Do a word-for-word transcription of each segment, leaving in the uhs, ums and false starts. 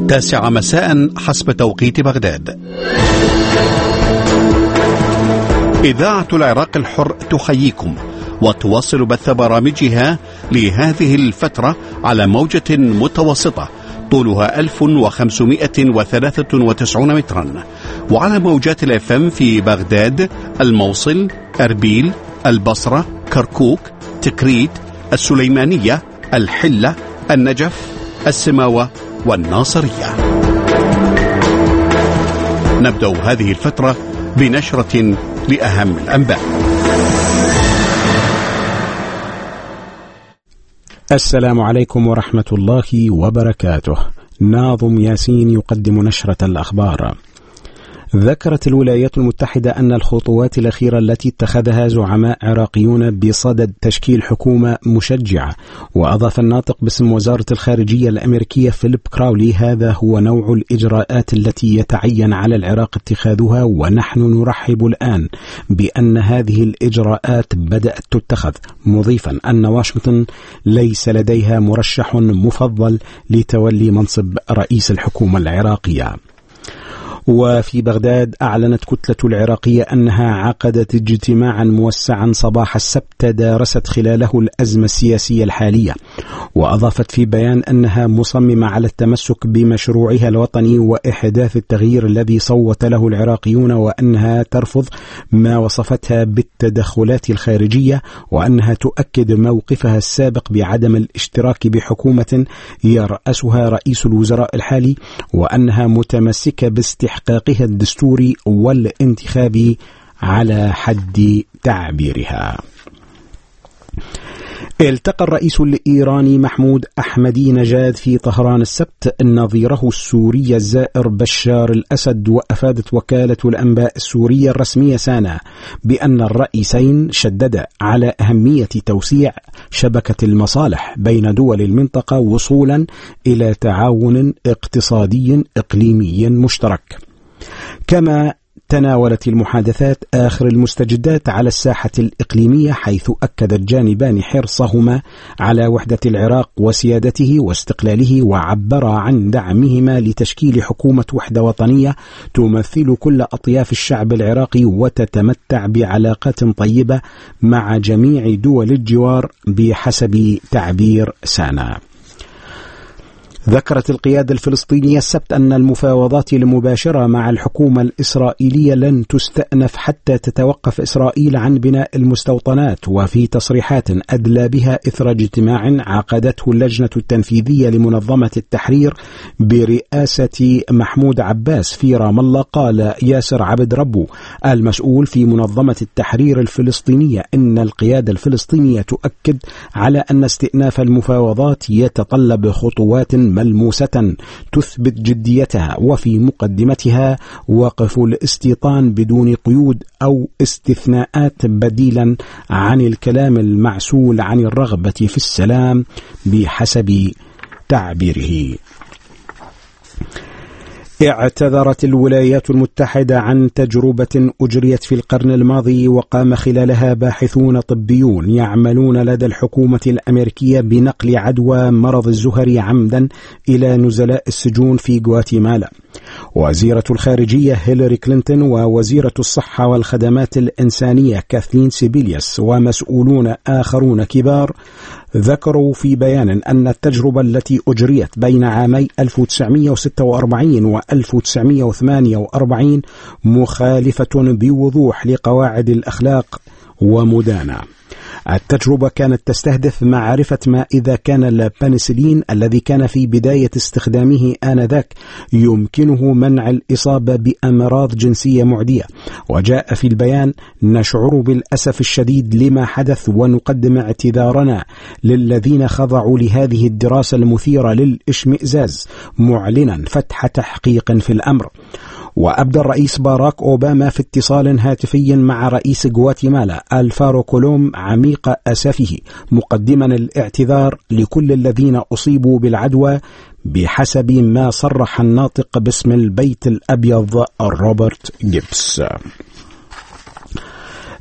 التاسعة مساء حسب توقيت بغداد. إذاعة العراق الحر تحييكم وتواصل بث برامجها لهذه الفترة على موجة متوسطة طولها ألف وخمسمائة وثلاثة وتسعين مترا، وعلى موجات الاف ام في بغداد، الموصل، أربيل، البصرة، كركوك، تكريت، السليمانية، الحلة، النجف، السماوة والناصرية. نبدأ هذه الفترة بنشرة لأهم الأنباء. السلام عليكم ورحمة الله وبركاته. ناظم ياسين يقدم نشرة الأخبار. ذكرت الولايات المتحدة أن الخطوات الأخيرة التي اتخذها زعماء عراقيون بصدد تشكيل حكومة مشجعة، وأضاف الناطق باسم وزارة الخارجية الأمريكية فيليب كراولي: هذا هو نوع الإجراءات التي يتعين على العراق اتخاذها، ونحن نرحب الآن بأن هذه الإجراءات بدأت تتخذ، مضيفا أن واشنطن ليس لديها مرشح مفضل لتولي منصب رئيس الحكومة العراقية. وفي بغداد أعلنت كتلة العراقية أنها عقدت اجتماعا موسعا صباح السبت دارست خلاله الأزمة السياسية الحالية، وأضافت في بيان أنها مصممة على التمسك بمشروعها الوطني وإحداث التغيير الذي صوت له العراقيون، وأنها ترفض ما وصفتها بالتدخلات الخارجية، وأنها تؤكد موقفها السابق بعدم الاشتراك بحكومة يرأسها رئيس الوزراء الحالي، وأنها متمسكة باستحقاقها إحقاقها الدستوري والانتخابي على حد تعبيرها. التقى الرئيس الإيراني محمود أحمدي نجاد في طهران السبت نظيره السوري الزائر بشار الأسد، وأفادت وكالة الأنباء السورية الرسمية سانا بأن الرئيسين شددا على أهمية توسيع شبكة المصالح بين دول المنطقة وصولا إلى تعاون اقتصادي إقليمي مشترك. كما تناولت المحادثات آخر المستجدات على الساحة الإقليمية، حيث أكد الجانبان حرصهما على وحدة العراق وسيادته واستقلاله، وعبرا عن دعمهما لتشكيل حكومة وحدة وطنية تمثل كل أطياف الشعب العراقي وتتمتع بعلاقات طيبة مع جميع دول الجوار بحسب تعبير سانا. ذكرت القيادة الفلسطينية السبت أن المفاوضات المباشرة مع الحكومة الإسرائيلية لن تستأنف حتى تتوقف إسرائيل عن بناء المستوطنات. وفي تصريحات أدلى بها إثر اجتماع عقدته اللجنة التنفيذية لمنظمة التحرير برئاسة محمود عباس في رام الله، قال ياسر عبد ربو المسؤول في منظمة التحرير الفلسطينية إن القيادة الفلسطينية تؤكد على أن استئناف المفاوضات يتطلب خطوات ملموسة تثبت جديتها، وفي مقدمتها وقف الاستيطان بدون قيود أو استثناءات، بديلا عن الكلام المعسول عن الرغبة في السلام بحسب تعبيره. اعتذرت الولايات المتحدة عن تجربة أجريت في القرن الماضي وقام خلالها باحثون طبيون يعملون لدى الحكومة الأمريكية بنقل عدوى مرض الزهري عمدا إلى نزلاء السجون في غواتيمالا. وزيرة الخارجية هيلاري كلينتون ووزيرة الصحة والخدمات الإنسانية كاثلين سيبيلياس ومسؤولون آخرون كبار ذكروا في بيان أن التجربة التي أجريت بين عامي ألف وتسعمائة وستة وأربعين و ألف وتسعمائة وثمانية وأربعين مخالفة بوضوح لقواعد الأخلاق ومدانة. التجربة كانت تستهدف معرفة ما إذا كان البنسلين الذي كان في بداية استخدامه آنذاك يمكنه منع الإصابة بأمراض جنسية معدية. وجاء في البيان: نشعر بالأسف الشديد لما حدث ونقدم اعتذارنا للذين خضعوا لهذه الدراسة المثيرة للإشمئزاز، معلنا فتح تحقيق في الأمر. وأبدى الرئيس باراك أوباما في اتصال هاتفي مع رئيس غواتيمالا الفارو كولوم عميق أسفه، مقدما الاعتذار لكل الذين أصيبوا بالعدوى بحسب ما صرح الناطق باسم البيت الأبيض روبرت جيبس.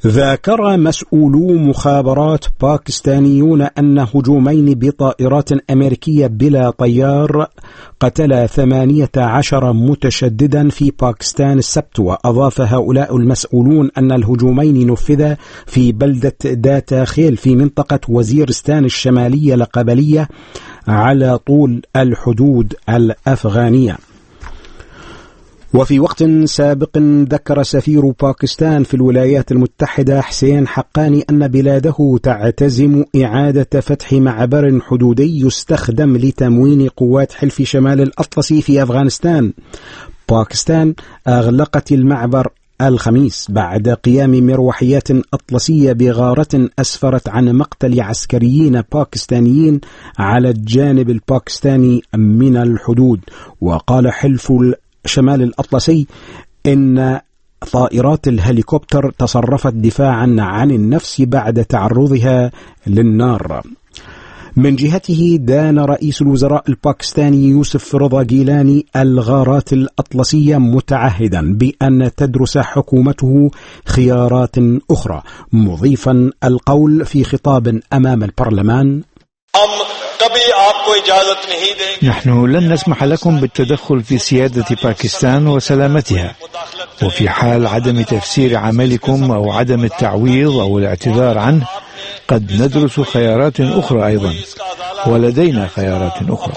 ذاكر مسؤولو مخابرات باكستانيون أن هجومين بطائرات أمريكية بلا طيار قتل ثمانية عشر متشددا في باكستان السبت. وأضاف هؤلاء المسؤولون أن الهجومين نفذا في بلدة داتا خيل في منطقة وزيرستان الشمالية القبلية على طول الحدود الأفغانية. وفي وقت سابق ذكر سفير باكستان في الولايات المتحدة حسين حقاني أن بلاده تعتزم إعادة فتح معبر حدودي يستخدم لتموين قوات حلف شمال الأطلسي في أفغانستان. باكستان أغلقت المعبر الخميس بعد قيام مروحيات أطلسية بغارة أسفرت عن مقتل عسكريين باكستانيين على الجانب الباكستاني من الحدود. وقال حلف شمال الأطلسي إن طائرات الهليكوبتر تصرفت دفاعا عن النفس بعد تعرضها للنار. من جهته دان رئيس الوزراء الباكستاني يوسف رضا جيلاني الغارات الأطلسية متعهدا بأن تدرس حكومته خيارات أخرى، مضيفا القول في خطاب أمام البرلمان: نحن لن نسمح لكم بالتدخل في سيادة باكستان وسلامتها، وفي حال عدم تفسير عملكم أو عدم التعويض أو الاعتذار عنه قد ندرس خيارات أخرى أيضا، ولدينا خيارات أخرى.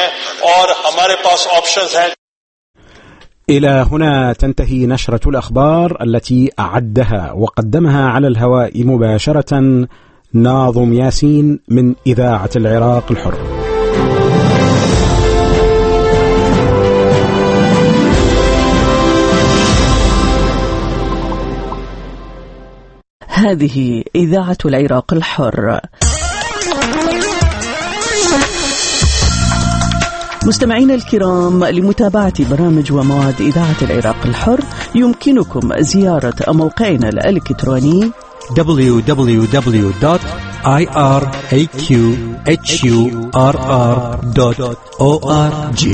إلى هنا تنتهي نشرة الأخبار التي أعدها وقدمها على الهواء مباشرة ناظم ياسين من إذاعة العراق الحر. هذه إذاعة العراق الحر. مستمعينا الكرام، لمتابعة برامج ومواد إذاعة العراق الحر يمكنكم زيارة موقعنا الإلكتروني دبليو دبليو دبليو دوت آي آر إيه كيو إتش يو آر آر دوت أو آر جي.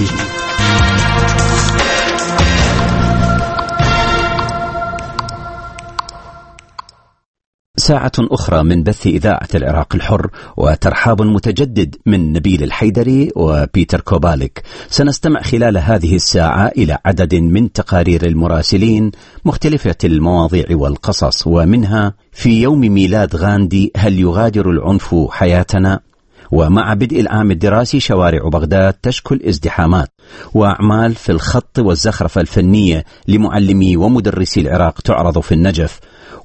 ساعة أخرى من بث إذاعة العراق الحر، وترحاب متجدد من نبيل الحيدري وبيتر كوباليك. سنستمع خلال هذه الساعة إلى عدد من تقارير المراسلين مختلفة المواضيع والقصص، ومنها في يوم ميلاد غاندي هل يغادر العنف حياتنا؟ ومع بدء العام الدراسي شوارع بغداد تشكل ازدحامات، وأعمال في الخط والزخرفة الفنية لمعلمي ومدرسي العراق تعرض في النجف،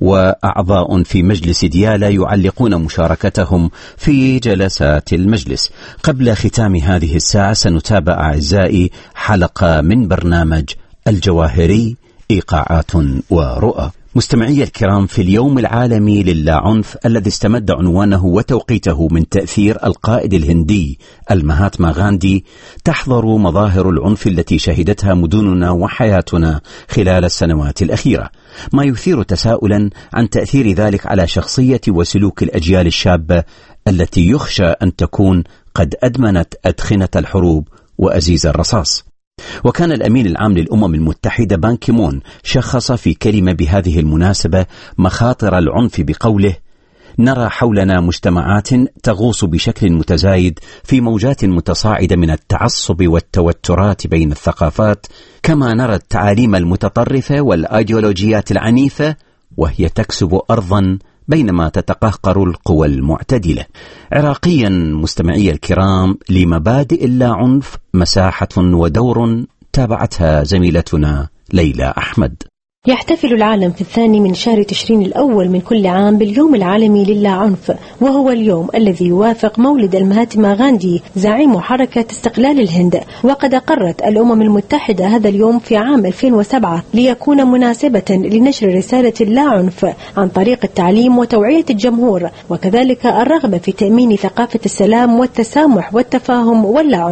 وأعضاء في مجلس ديالى يعلقون مشاركتهم في جلسات المجلس. قبل ختام هذه الساعة سنتابع أعزائي حلقة من برنامج الجواهري إيقاعات ورؤى. مستمعي الكرام، في اليوم العالمي للا عنف الذي استمد عنوانه وتوقيته من تأثير القائد الهندي المهاتما غاندي، تحضر مظاهر العنف التي شهدتها مدننا وحياتنا خلال السنوات الأخيرة، ما يثير تساؤلا عن تأثير ذلك على شخصية وسلوك الأجيال الشابة التي يخشى أن تكون قد أدمنت أدخنة الحروب وأزيز الرصاص. وكان الأمين العام للأمم المتحدة بان كيمون شخص في كلمة بهذه المناسبة مخاطر العنف بقوله: نرى حولنا مجتمعات تغوص بشكل متزايد في موجات متصاعدة من التعصب والتوترات بين الثقافات، كما نرى التعاليم المتطرفة والأيديولوجيات العنيفة وهي تكسب أرضا بينما تتقهقر القوى المعتدلة. عراقيا مستمعي الكرام، لمبادئ اللا عنف مساحة ودور تابعتها زميلتنا ليلى أحمد. يحتفل العالم في الثاني من شهر تشرين الأول من كل عام باليوم العالمي للا عنف، وهو اليوم الذي يوافق مولد المهاتما غاندي زعيم حركة استقلال الهند. وقد أقرت الأمم المتحدة هذا اليوم في عام ألفين وسبعة ليكون مناسبة لنشر رسالة اللا عنف عن طريق التعليم وتوعية الجمهور، وكذلك الرغبة في تأمين ثقافة السلام والتسامح والتفاهم واللا عنف.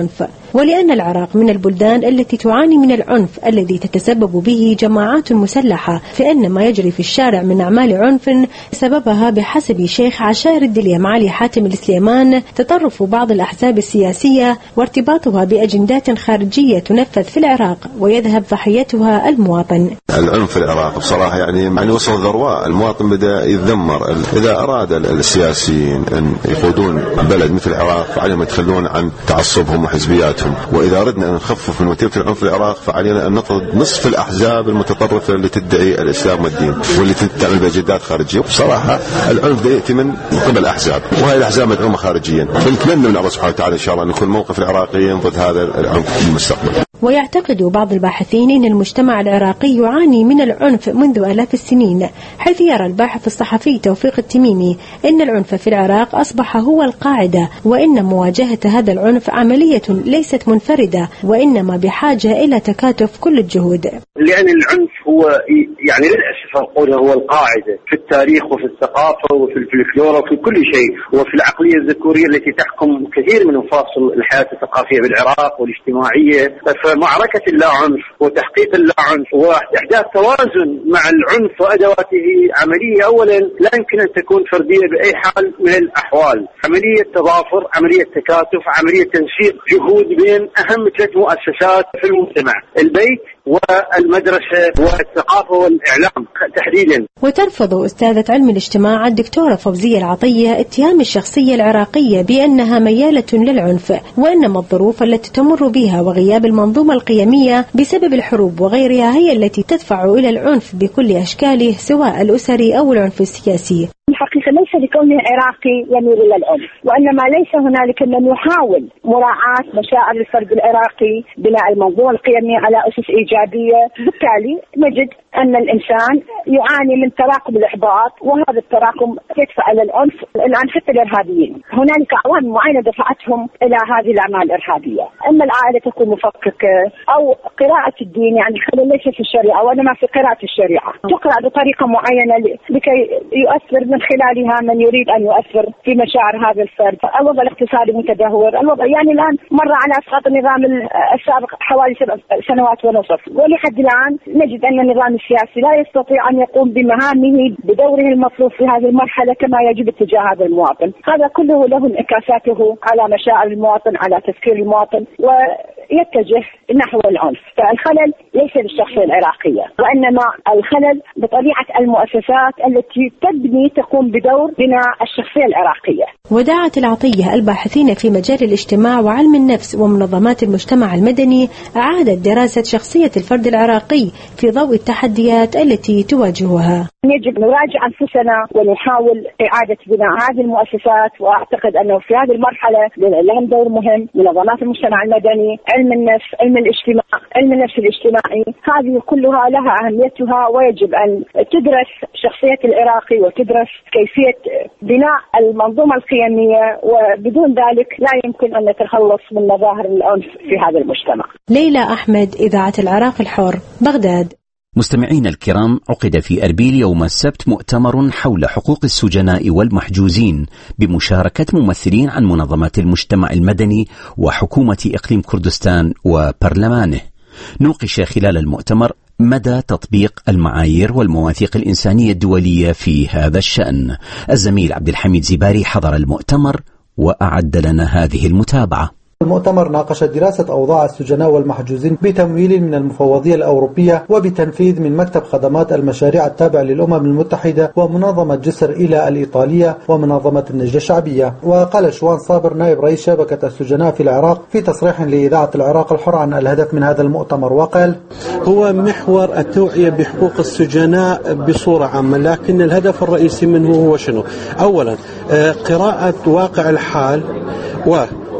ولأن العراق من البلدان التي تعاني من العنف الذي تتسبب به جماعات مسلحة، فإن ما يجري في الشارع من أعمال عنف سببها بحسب شيخ عشائر الدليم علي حاتم السليمان تطرف بعض الأحزاب السياسية وارتباطها بأجندات خارجية تنفذ في العراق ويذهب ضحيتها المواطن. العنف في العراق بصراحة يعني يعني وصل ذروة، المواطن بدأ يتذمر. إذا أراد السياسيين أن يقودون بلد مثل العراق فعليهم يتخلون عن تعصبهم وحزبياتهم، وإذا أردنا أن نخفف من وتيرة العنف في العراق فعلينا أن نطرد نصف الأحزاب المتطرفة اللي تدعي الإسلام والدين واللي تعمل بأجندات خارجية. بصراحة العنف ده يأتي من قبل الأحزاب، وهي الأحزاب مدعومة خارجيا، فنتمنى من الله سبحانه وتعالى إن شاء الله أن يكون موقف العراقيين ضد هذا العنف في المستقبل. ويعتقد بعض الباحثين أن المجتمع العراقي يعاني من العنف منذ آلاف السنين، حيث يرى الباحث الصحفي توفيق التميمي أن العنف في العراق أصبح هو القاعدة، وإن مواجهة هذا العنف عملية ليست منفردة وإنما بحاجة إلى تكاتف كل الجهود. لأن العنف هو يعني للأسف أقول هو القاعدة في التاريخ وفي الثقافة وفي الفلكلور وفي كل شيء، وفي العقلية الذكورية التي تحكم كثير من مفاصل الحياة الثقافية بالعراق والاجتماعية. فمعركة اللاعنف وتحقيق اللاعنف وإحداث توازن مع العنف وأدواته عملية أولا لا يمكن أن تكون فردية بأي حال من الأحوال، عملية تضافر، عملية تكاتف، عملية تنسيق جهود بين أهم ثلاث مؤسسات في المجتمع: البيت والمدرسة والثقافة والإعلام تحديدا. وترفض أستاذة علم الاجتماع الدكتورة فوزية العطية اتهام الشخصية العراقية بأنها ميالة للعنف، وإنما الظروف التي تمر بها وغياب المنظومة القيمية بسبب الحروب وغيرها هي التي تدفع إلى العنف بكل أشكاله سواء الأسري أو العنف السياسي. الحقيقة ليس لكونه عراقي يميل إلى العنف، وإنما ليس هنالك من يحاول مراعاة مشاعر الفرد العراقي، بناء المنظومة القيمية على أسس إيجابية. بالتالي نجد أن الإنسان يعاني من تراكم الإحباط، وهذا التراكم يدفع إلى العنف الآن حتى الإرهابيين. هنالك عوامل معينة دفعتهم إلى هذه الأعمال الإرهابية، إما العائلة تكون مفككة أو قراءة الدين، يعني خلل ليس في الشريعة وإنما في قراءة الشريعة تقرأ بطريقة معينة لكي يؤثر من خلالها من يريد أن يؤثر في مشاعر هذا الفرد. الوضع الاقتصادي متدهور، الوضع يعني الآن مر على أسقاط النظام السابق حوالي سبع سنوات ونصف، ولحد الآن نجد أن النظام السياسي لا يستطيع أن يقوم بمهامه بدوره المطلوب في هذه المرحلة كما يجب اتجاه هذا المواطن. هذا كله له انعكاساته على مشاعر المواطن، على تفكير المواطن، ويتجه نحو العنف. فالخلل ليس للشخصية العراقية، وإنما الخلل بطبيعة المؤسسات التي تبني تقوم بدور بناء الشخصية العراقية. ودعت العطية الباحثين في مجال الاجتماع وعلم النفس ومنظمات المجتمع المدني إعادة دراسة شخصية الفرد العراقي في ضوء التحديات التي تواجهها. يجب نراجع أنفسنا ونحاول إعادة بناء هذه المؤسسات، وأعتقد أنه في هذه المرحلة لهم دور مهم منظمات المجتمع المدني، علم النفس، علم الاجتماع، علم النفس الاجتماعي، هذه كلها لها أهميتها، ويجب أن تدرس شخصية العراقي وتدرس كيفية بناء المنظومة القيمية، وبدون ذلك لا يمكن أن نتخلص من مظاهر العنف في هذا المجتمع. ليلى أحمد، إذاعة العراق الحر، بغداد. مستمعينا الكرام، عقد في أربيل يوم السبت مؤتمر حول حقوق السجناء والمحجوزين بمشاركة ممثلين عن منظمات المجتمع المدني وحكومة إقليم كردستان وبرلمانه. نوقش خلال المؤتمر مدى تطبيق المعايير والمواثيق الإنسانية الدولية في هذا الشأن. الزميل عبد الحميد زباري حضر المؤتمر وأعد لنا هذه المتابعة. المؤتمر ناقش دراسة أوضاع السجناء والمحجوزين بتمويل من المفوضية الأوروبية وبتنفيذ من مكتب خدمات المشاريع التابع للأمم المتحدة ومنظمة جسر إلى الإيطالية ومنظمة النجدة الشعبية. وقال شوان صابر نائب رئيس شبكة السجناء في العراق في تصريح لإذاعة العراق الحر عن الهدف من هذا المؤتمر، وقال: هو محور التوعية بحقوق السجناء بصورة عامة، لكن الهدف الرئيسي منه هو شنو؟ أولا قراءة واقع الحال و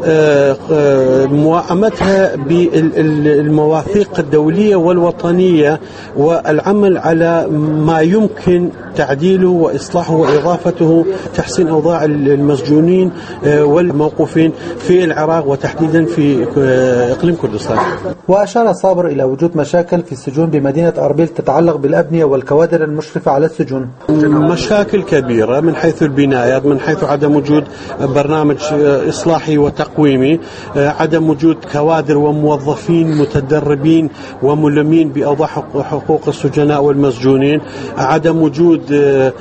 موائمتها بالمواثيق الدولية والوطنية، والعمل على ما يمكن تعديله وإصلاحه وإضافته، تحسين أوضاع المسجونين والموقوفين في العراق وتحديدا في إقليم كردستان. وأشار صابر إلى وجود مشاكل في السجون بمدينة أربيل تتعلق بالأبنية والكوادر المشرفة على السجون. مشاكل كبيرة من حيث البنايات، من حيث عدم وجود برنامج إصلاحي وتقويمي تقويمي، عدم وجود كوادر وموظفين متدربين وملمين بأوضاع حقوق السجناء والمسجونين، عدم وجود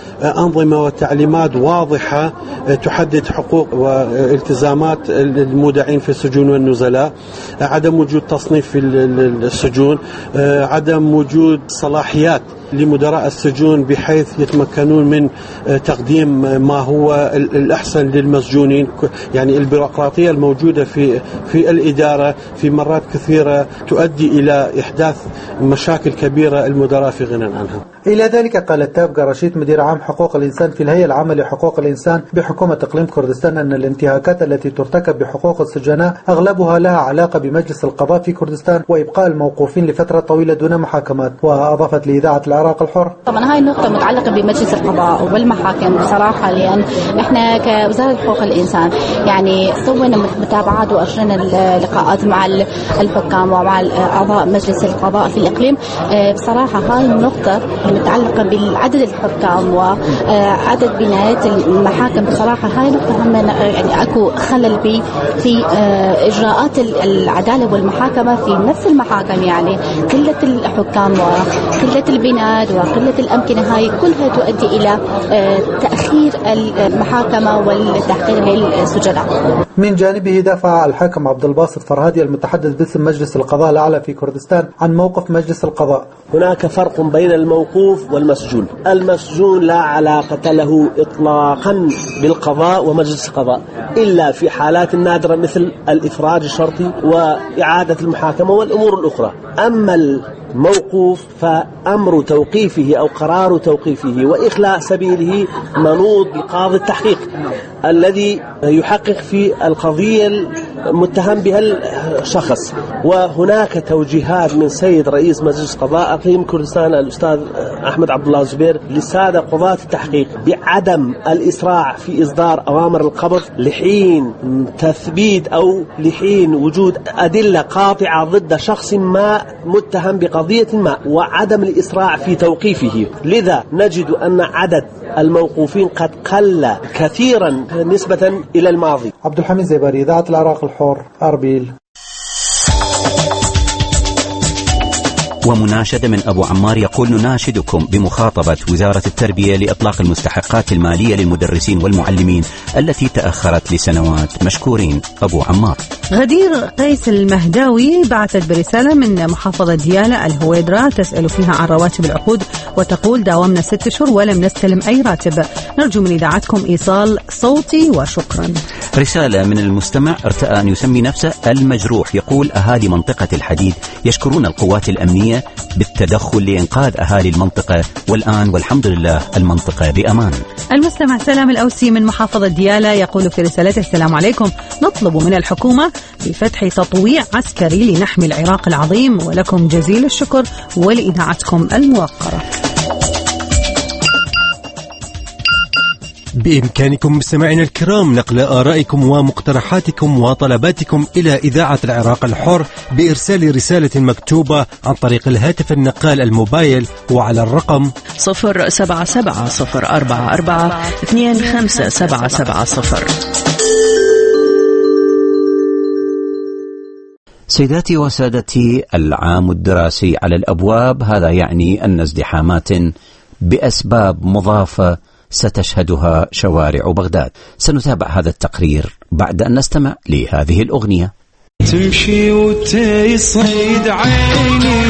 أنظمة وتعليمات واضحة تحدد حقوق والتزامات المودعين في السجون والنزلاء، عدم وجود تصنيف في السجون، عدم وجود صلاحيات لمدراء السجون بحيث يتمكنون من تقديم ما هو الأحسن للمسجونين. يعني البيروقراطية الموجودة في في الإدارة في مرات كثيرة تؤدي إلى إحداث مشاكل كبيرة المدراء في غنى عنها. إلى ذلك قال التابقة رشيد مدير عام حقوق الإنسان في الهيئة العامة لحقوق الإنسان بحكومة إقليم كردستان أن الانتهاكات التي ترتكب بحقوق السجناء أغلبها لها علاقة بمجلس القضاء في كردستان وإبقاء الموقوفين لفترة طويلة دون محاكمات. وأضافت لإذاعة العراق الحر: طبعا هاي النقطة متعلقة بمجلس القضاء والمحاكم بصراحة، لأن إحنا كوزارة حقوق الإنسان يعني سوينا متابعات وأجرينا لقاءات مع الحكام ومع أعضاء مجلس القضاء في الإقليم. بصراحة هاي النقطة المتعلقة بعدد الحكام وعدد بنايات المحاكم، بصراحة هاي نقطة هم يعني أكو خلل بي في إجراءات العدالة والمحاكمة في نفس المحاكم. يعني قلة الحكام وقلة البناء وقلة الأمكنة هاي كلها تؤدي إلى تأخير المحاكمة والتحقيق للسجناء. من جانبه دافع الحاكم عبد الباسط فرهادي المتحدث باسم مجلس القضاء الأعلى في كردستان عن موقف مجلس القضاء. هناك فرق بين الموقوف والمسجون. المسجون لا علاقة له إطلاقا بالقضاء ومجلس القضاء إلا في حالات نادرة مثل الإفراج الشرطي وإعادة المحاكمة والأمور الأخرى. أما الموقوف فأمر توقيفه أو قرار توقيفه وإخلاء سبيله منوط بقاضي التحقيق الذي يحقق في القضية المتهم بها الشخص. وهناك توجيهات من سيد رئيس مجلس قضاء إقليم كردستان الأستاذ أحمد عبد الله الزبير للسادة قضاة التحقيق بعدم الإسراع في إصدار أوامر القبض لحين تثبيت أو لحين وجود أدلة قاطعة ضد شخص ما متهم بقضية ما، وعدم الإسراع في توقيفه. لذا نجد أن عدد الموقوفين قد قل كثيرا نسبة إلى الماضي. عبد الحميد زيباري، إذاعة العراق الحر، أربيل. ومناشدة من أبو عمار يقول: نناشدكم بمخاطبة وزارة التربية لإطلاق المستحقات المالية للمدرسين والمعلمين التي تأخرت لسنوات. مشكورين. أبو عمار. غدير قيس المهداوي بعثت برسالة من محافظة ديالى الهويدرة تسأل فيها عن رواتب العقود وتقول: داومنا ست أشهر ولم نستلم أي راتب، نرجو من إذاعتكم إيصال صوتي وشكرا. رسالة من المستمع ارتأى أن يسمي نفسه المجروح يقول: أهالي منطقة الحديد يشكرون القوات الأمنية بالتدخل لإنقاذ أهالي المنطقة، والآن والحمد لله المنطقة بأمان. المستمع سلام الأوسي من محافظة ديالى يقول في رسالته: السلام عليكم، نطلب من الحكومة بفتح تطويع عسكري لنحمي العراق العظيم، ولكم جزيل الشكر ولإذاعتكم الموقرة. بإمكانكم مستمعينا الكرام نقل آرائكم ومقترحاتكم وطلباتكم إلى إذاعة العراق الحر بإرسال رسالة مكتوبة عن طريق الهاتف النقال الموبايل وعلى الرقم صفر سبعة سبعة صفر أربعة أربعة اثنين خمسة سبعة سبعة صفر. سيداتي وسادتي، العام الدراسي على الأبواب، هذا يعني أن ازدحامات بأسباب مضافة ستشهدها شوارع بغداد. سنتابع هذا التقرير بعد أن نستمع لهذه الأغنية. تمشي وتيصيد عيني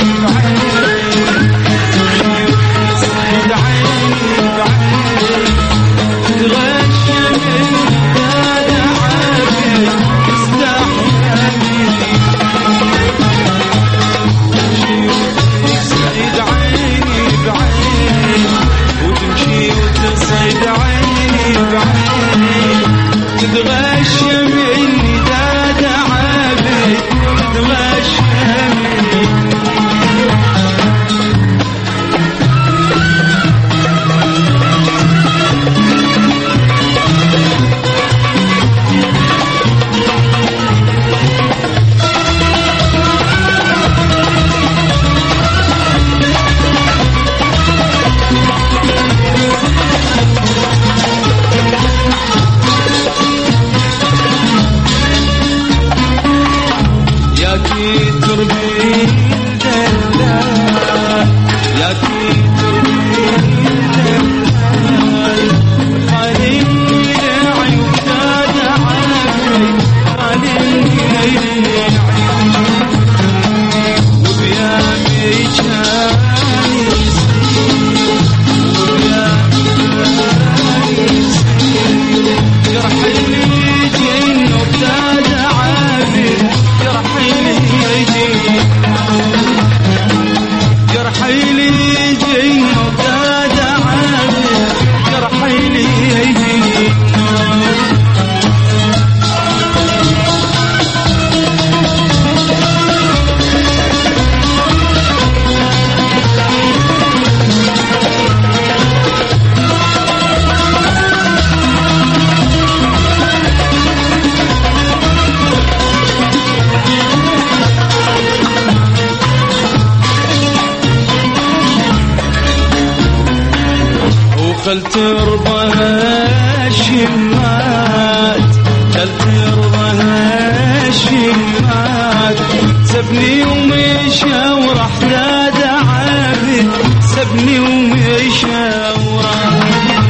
ترضى الشمات سبني ومشى وراح زاد عابد سبني ومشى وراح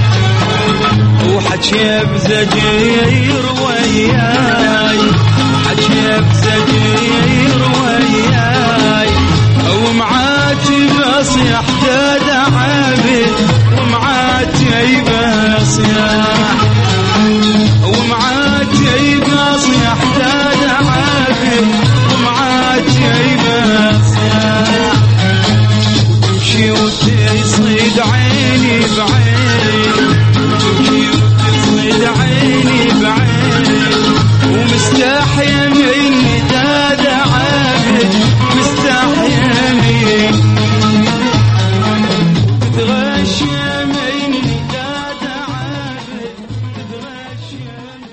وحكي بزجير وياي حكي بزجير وياي ومعاتي بصيح زاد عابد ومعاتي بصيح ومعاتي بصيح زاد عابد ومعاتي بصيح وتمشي وتصيد عيني بعين تمشي وتصيد عيني بعين ومستحيا مني زاد عابد مستحيا مني تتغشى مني زاد عابد تتغشى.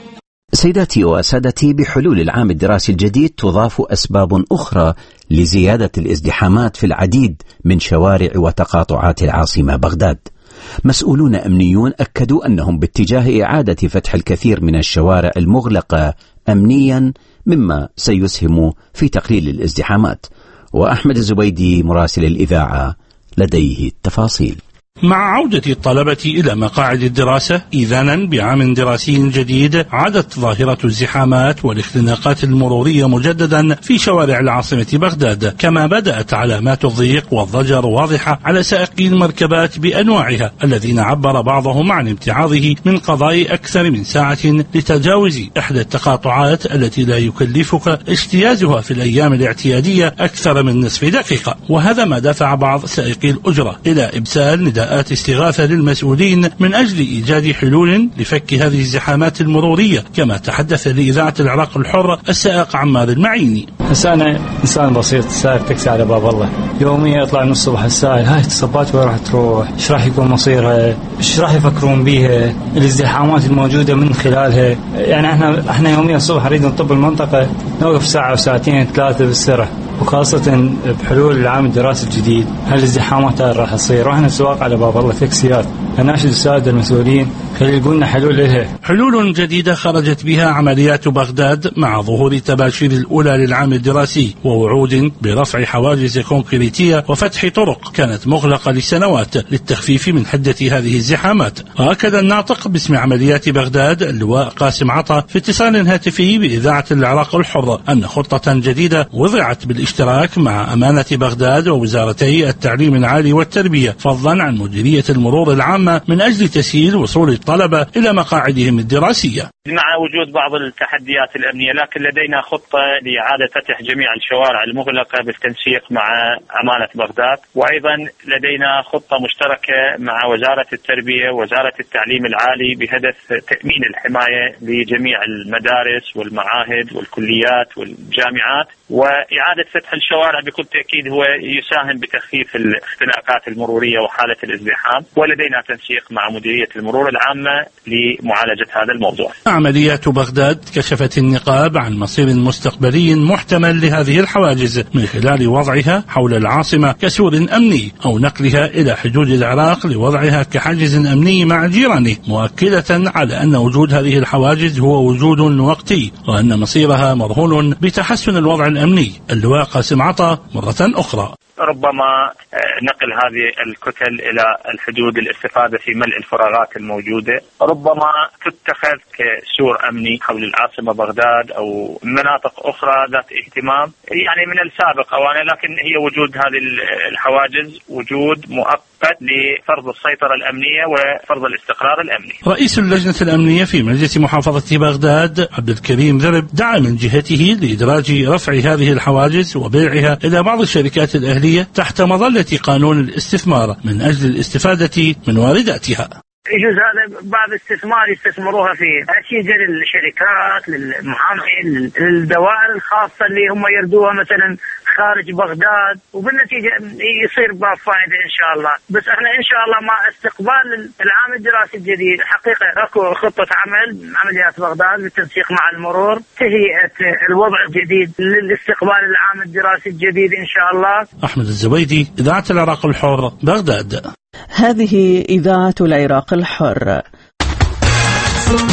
سيداتي وسادتي، بحلول العام الدراسي الجديد تضاف أسباب أخرى لزيادة الازدحامات في العديد من شوارع وتقاطعات العاصمة بغداد. مسؤولون أمنيون أكدوا أنهم باتجاه إعادة فتح الكثير من الشوارع المغلقة أمنيا، مما سيسهم في تقليل الازدحامات. وأحمد الزبيدي مراسل الإذاعة لديه التفاصيل. مع عودة الطلبة إلى مقاعد الدراسة إذانا بعام دراسي جديد، عادت ظاهرة الزحامات والاختناقات المرورية مجددا في شوارع العاصمة بغداد، كما بدأت علامات الضيق والضجر واضحة على سائقي المركبات بأنواعها الذين عبر بعضهم عن امتعاضه من قضاء أكثر من ساعة لتجاوز إحدى التقاطعات التي لا يكلفك اجتيازها في الأيام الاعتيادية أكثر من نصف دقيقة. وهذا ما دفع بعض سائقي الأجرة إلى إبسال نداء استغاثة للمسؤولين من أجل إيجاد حلول لفك هذه الزحامات المرورية، كما تحدث لإذاعة العراق الحر السائق عمار المعيني. هسه أنا إنسان بسيط سائق تاكسي على باب الله، يوميا يطلع من الصبح الساعة هاي التصبات وين راح تروح، إيش راح يكون مصيرها، إيش راح يفكرون بيها، الازدحامات الموجودة من خلالها. يعني إحنا إحنا يوميا الصبح نريد نطب المنطقة نوقف ساعة وساعتين ثلاثة بالسرعة، وخاصة بحلول العام الدراسي الجديد هالازدحامات راح تصير، واحنا سواق على باب الله تاكسيات. أناشد السادة المسؤولين خلي يقولنا حلول لها. حلول جديدة خرجت بها عمليات بغداد مع ظهور التباشير الأولى للعام الدراسي ووعود برفع حواجز كونكريتية وفتح طرق كانت مغلقة لسنوات للتخفيف من حدة هذه الزحامات. وأكد الناطق باسم عمليات بغداد اللواء قاسم عطا في اتصال هاتفي بإذاعة العراق الحر أن خطة جديدة وضعت بالاشتراك مع أمانة بغداد ووزارتي التعليم العالي والتربية فضلا عن مديرية المرور العامة من أجل تسهيل وصول الطلبة إلى مقاعدهم الدراسية. مع وجود بعض التحديات الأمنية، لكن لدينا خطة لإعادة فتح جميع الشوارع المغلقة بالتنسيق مع أمانة بغداد، وأيضا لدينا خطة مشتركة مع وزارة التربية ووزارة التعليم العالي بهدف تأمين الحماية لجميع المدارس والمعاهد والكليات والجامعات. وإعادة فتح الشوارع بكل تأكيد هو يساهم بتخفيف الاختناقات المرورية وحالة الازدحام، ولدينا تنسيق مع مديرية المرور العامة لمعالجة هذا الموضوع. عمليات بغداد كشفت النقاب عن مصير مستقبلي محتمل لهذه الحواجز من خلال وضعها حول العاصمة كسور أمني أو نقلها إلى حدود العراق لوضعها كحاجز أمني مع جيرانه، مؤكدة على أن وجود هذه الحواجز هو وجود وقتي وأن مصيرها مرهون بتحسن الوضع الأمني. اللواء قاسم عطا مرة أخرى: ربما نقل هذه الكتل إلى الحدود الاستفادة في ملء الفراغات الموجودة، ربما تتخذ كسور أمني حول العاصمة بغداد أو مناطق أخرى ذات اهتمام يعني من السابق أوانه، لكن هي وجود هذه الحواجز وجود مؤقت لفرض السيطرة الأمنية وفرض الاستقرار الأمني. رئيس اللجنة الأمنية في مجلس محافظة بغداد عبد الكريم ذرب دعا من جهته لإدراج رفع هذه الحواجز وبيعها إلى بعض الشركات الأهلية تحت مظلة قانون الاستثمار من أجل الاستفادة من وارداتها. يجوز هذا بعض الاستثمار يستثمروها في أكيد للشركات للمعامل للدوائر الخاصة اللي هم يردوها مثلا خارج بغداد، وبالنتيجة يصير باب فائدة إن شاء الله. بس احنا إن شاء الله مع استقبال العام الدراسي الجديد حقيقة أكو خطة عمل عمليات بغداد بالتنسيق مع المرور تهيئة الوضع الجديد للاستقبال العام الدراسي الجديد إن شاء الله. أحمد الزبيدي، إذاعة العراق الحر، بغداد. هذه إذاعة العراق الحر.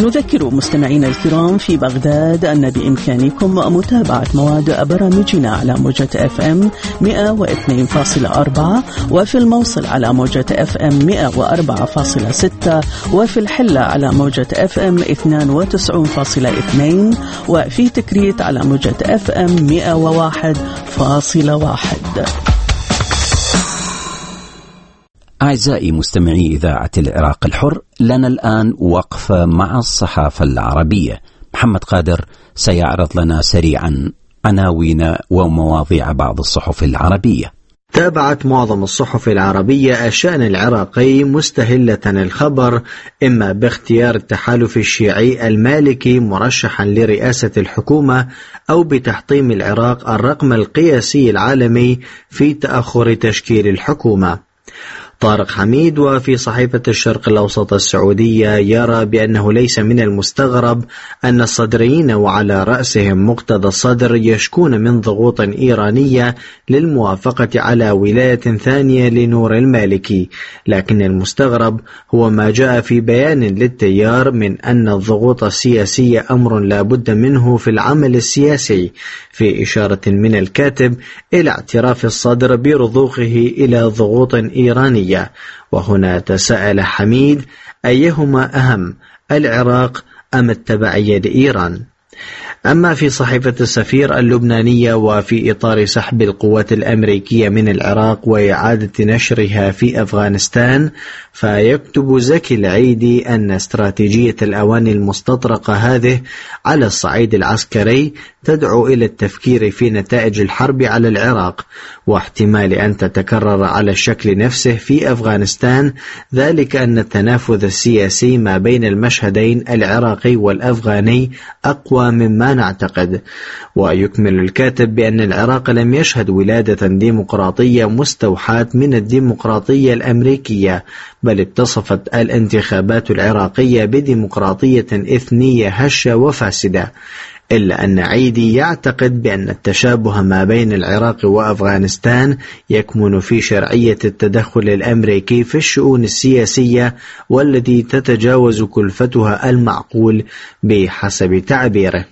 نذكر مستمعينا الكرام في بغداد أن بإمكانكم متابعة مواد برامجنا على موجة اف ام مئة واثنين فاصلة أربعة وفي الموصل على موجة اف ام مئة وأربعة فاصلة ستة وفي الحلة على موجة اف ام اثنين وتسعين فاصلة اثنين وفي تكريت على موجة اف ام مئة وواحد فاصلة واحد. أعزائي مستمعي إذاعة العراق الحر، لنا الآن وقفة مع الصحافة العربية. محمد قادر سيعرض لنا سريعا عناوين ومواضيع بعض الصحف العربية. تابعت معظم الصحف العربية الشأن العراقي مستهلة الخبر إما باختيار التحالف الشيعي المالكي مرشحا لرئاسة الحكومة أو بتحطيم العراق الرقم القياسي العالمي في تأخر تشكيل الحكومة. طارق حميد وفي صحيفة الشرق الأوسط السعودية يرى بأنه ليس من المستغرب أن الصدريين وعلى رأسهم مقتدى الصدر يشكون من ضغوط إيرانية للموافقة على ولاية ثانية لنور المالكي، لكن المستغرب هو ما جاء في بيان للتيار من أن الضغوط السياسية أمر لا بد منه في العمل السياسي، في إشارة من الكاتب إلى اعتراف الصدر برضوخه إلى ضغوط إيرانية. وهنا تساءل حميد أيهما أهم، العراق أم التبعية لإيران؟ أما في صحيفة السفير اللبنانية وفي إطار سحب القوات الأمريكية من العراق وإعادة نشرها في أفغانستان، فيكتب زكي العيدي أن استراتيجية الأواني المستطرقة هذه على الصعيد العسكري تدعو إلى التفكير في نتائج الحرب على العراق واحتمال أن تتكرر على الشكل نفسه في أفغانستان، ذلك أن التنافذ السياسي ما بين المشهدين العراقي والأفغاني أقوى مما نعتقد. ويكمل الكاتب بأن العراق لم يشهد ولادة ديمقراطية مستوحاة من الديمقراطية الأمريكية، بل اتصفت الانتخابات العراقية بديمقراطية إثنية هشة وفاسدة، إلا أن عيدي يعتقد بأن التشابه ما بين العراق وأفغانستان يكمن في شرعية التدخل الأمريكي في الشؤون السياسية والتي تتجاوز كلفتها المعقول بحسب تعبيره.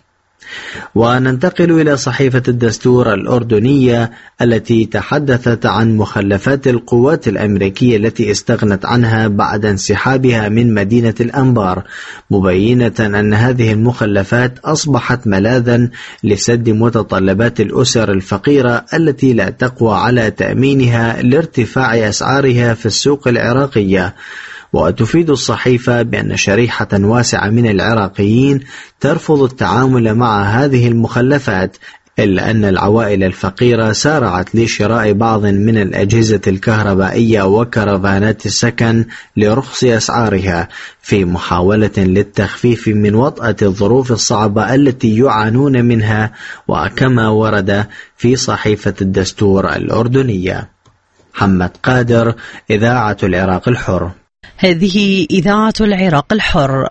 وننتقل إلى صحيفة الدستور الأردنية التي تحدثت عن مخلفات القوات الأمريكية التي استغنت عنها بعد انسحابها من مدينة الأنبار، مبينة أن هذه المخلفات أصبحت ملاذا لسد متطلبات الأسر الفقيرة التي لا تقوى على تأمينها لارتفاع أسعارها في السوق العراقية. وتفيد الصحيفة بأن شريحة واسعة من العراقيين ترفض التعامل مع هذه المخلفات، إلا أن العوائل الفقيرة سارعت لشراء بعض من الأجهزة الكهربائية وكرفانات السكن لرخص أسعارها في محاولة للتخفيف من وطأة الظروف الصعبة التي يعانون منها، وكما ورد في صحيفة الدستور الأردنية. محمد قادر، إذاعة العراق الحر. هذه إذاعة العراق الحر.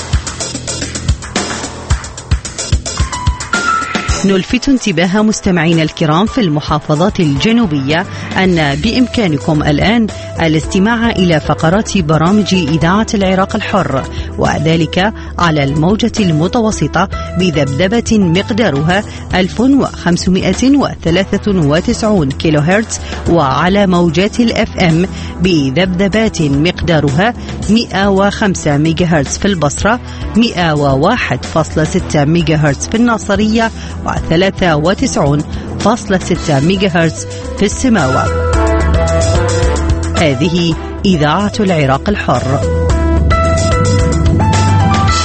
نلفت انتباه مستمعينا الكرام في المحافظات الجنوبية أن بإمكانكم الآن الاستماع إلى فقرات برامج إذاعة العراق الحر، وذلك على الموجة المتوسطة بذبذبة مقدارها ألف وخمسمائة وثلاثة وتسعين كيلو هرتز، وعلى موجات الأف أم بذبذبات مقدارها مئة وخمسة ميجا هرتز في البصرة، مئة وواحد فاصلة ستة ميجا هرتز في الناصرية، وثلاثة وتسعين فاصلة ستة ميجا هرتز في السماوة. هذه إذاعة العراق الحر.